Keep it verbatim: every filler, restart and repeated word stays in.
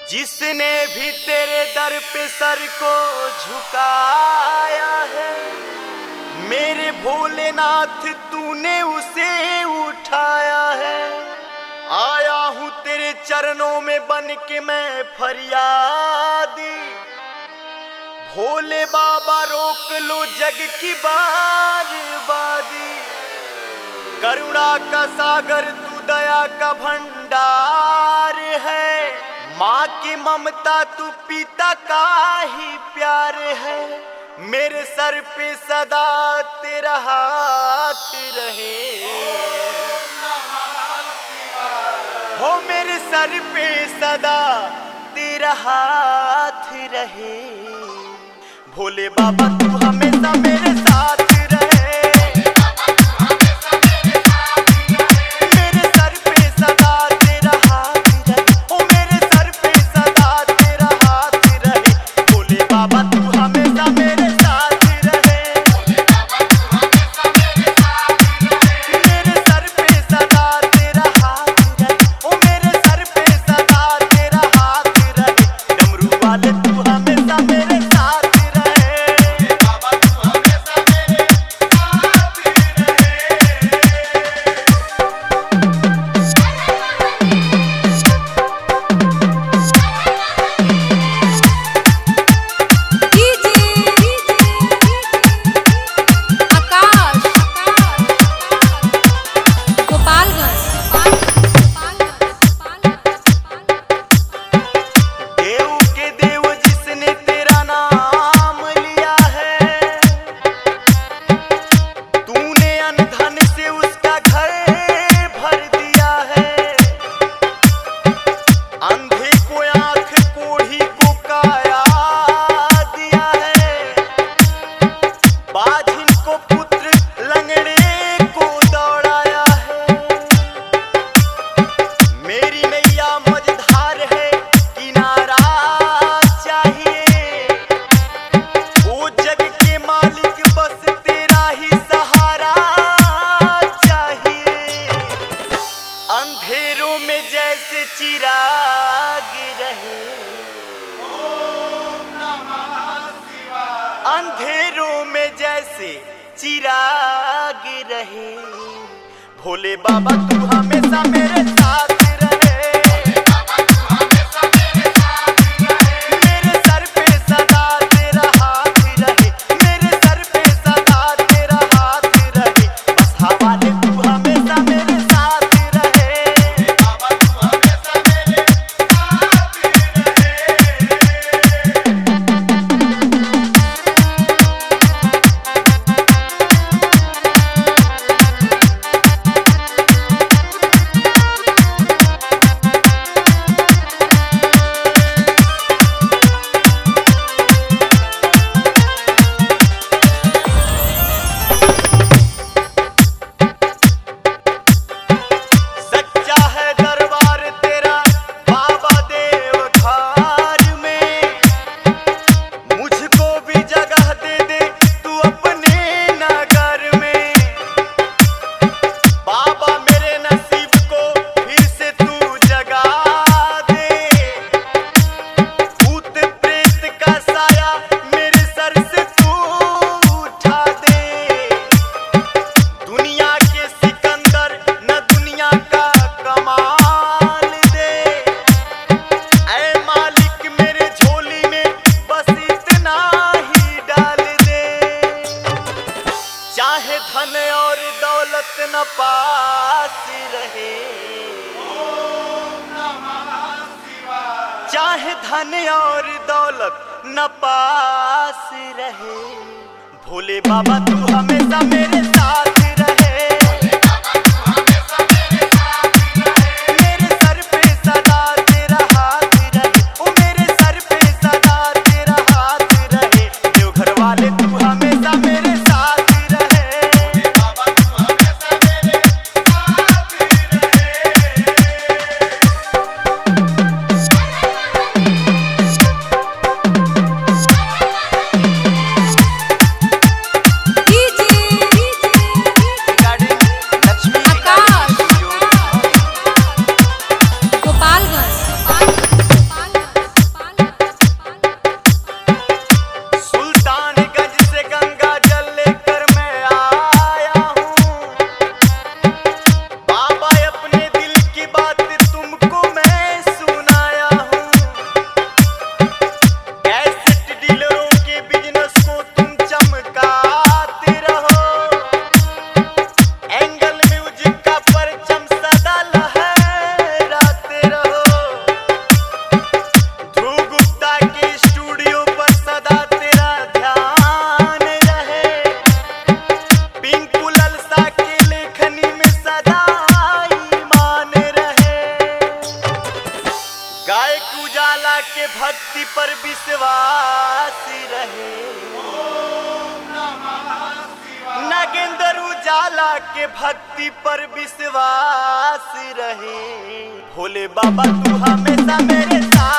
जिसने भी तेरे दर पे सर को झुकाया है, मेरे भोलेनाथ तूने उसे उठाया है। आया हूँ तेरे चरणों में बन के मैं फरियादी, भोले बाबा रोक लो जग की बर्बादी। करुणा का सागर तू दया का भंडार है, माँ की ममता तू पिता का ही प्यार है। मेरे सर पे सदा तेरा हाथ रहे, हो मेरे सर पे सदा तेरा हाथ रहे। भोले बाबा तू हमेशा मेरे साथ चिराग रहे, अंधेरों में जैसे चिराग रहे। भोले बाबा तू हमेशा मेरे साथ न पास रहे, चाहे धन और दौलत न पास रहे। भोले बाबा तू हमेशा मेरे साथ जाला के भक्ति पर विश्वास रहे। भोले बाबा तू हमेशा मेरे साथ